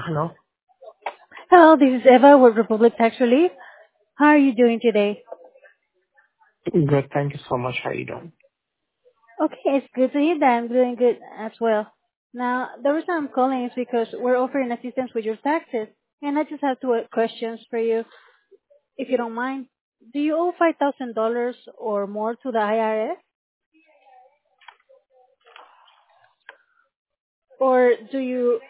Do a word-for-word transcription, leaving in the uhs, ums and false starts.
Hello. Hello, this is Eva with Republic Tax Relief. How are you doing today? Good. Thank you so much. How you doing? Okay, it's good to hear that I'm doing good as well. Now, the reason I'm calling is because we're offering assistance with your taxes, and I just have two uh, questions for you, if you don't mind. Do you owe five thousand dollars or more to the I R S, or do you